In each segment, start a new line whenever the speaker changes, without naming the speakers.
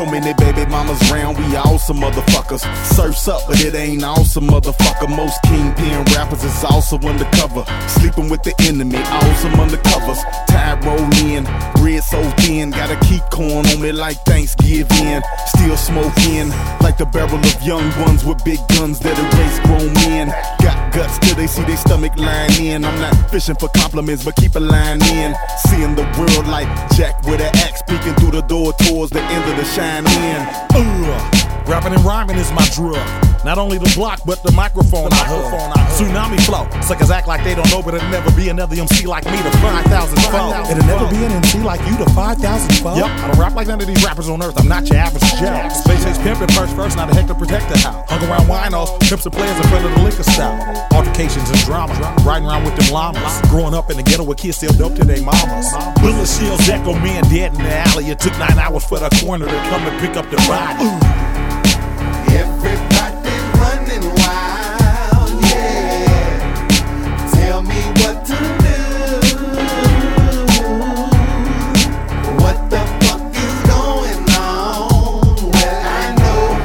So many baby mamas round, we awesome motherfuckers. Surfs up, but it ain't awesome motherfucker. Most kingpin rappers is also undercover. Sleeping with the enemy, awesome undercovers. Tide roll in, bread so thin. Gotta keep corn on me like Thanksgiving. Still smoking like the barrel of young ones with big guns that erase grown men. Got guts till they see their stomach line in. I'm not fishing for compliments, but keep a line in. Seeing the world like Jack with an axe peeking through the door towards the end of the shine in.
Rapping and rhyming is my drug. Not only the block, but the microphone I hug. Tsunami flow. Suckers act like they don't know, but it'll never be another MC like me to 5,000 foes. It'll never be an MC like you to 5,000 foes. Yup, I don't rap like none of these rappers on earth. I'm not your average Joe. Space Age pimpin' first, not a heck to protect the house. Hung around winos, pimps and players in front of the liquor style. Altercations and drama, riding around with them llamas. Growing up in the ghetto with kids still dope to their mamas. Bullet shields echo men dead in the alley. It took 9 hours for the coroner to come and pick up the body.
Everybody running wild, yeah. Tell me what to do. What the fuck is going on? Well, I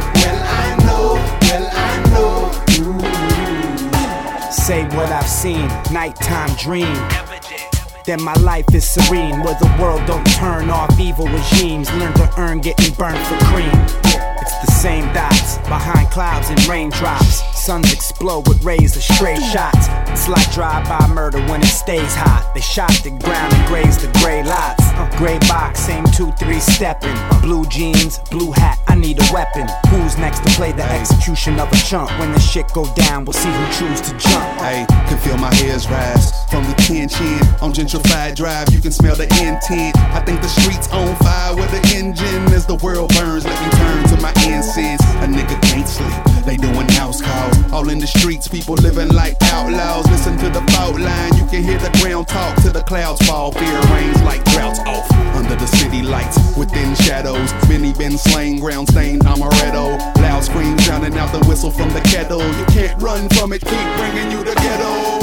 know.
Say what I've seen, nighttime dream. Then my life is serene, where the world don't turn off evil regimes. Learn to earn getting burned for cream. It's the same dots behind clouds and raindrops. Suns explode with rays of stray shots. It's like drive-by murder when it stays hot. They shot the ground and grazed the gray lots. Gray box, same 2-3 stepping. Blue jeans, blue hat, I need a weapon. Who's next to play the execution of a chump? When the shit go down, we'll see who choose to jump.
Hey, can feel my hairs rise from the chin on gentrified drive. You can smell the intent. I think the streets on fire with the engine. As the world burns, let me turn to my incense. A nigga can't sleep, they doing house calls. All in the streets, people living like outlaws. Listen to the fault line, you can hear the ground talk till the clouds fall. Fear reigns like droughts off under the city lights. Within shadows, many been slain, ground stained amaretto. Loud screams drowning out the whistle from the kettle. You can't run from it, keep bringing you the ghetto.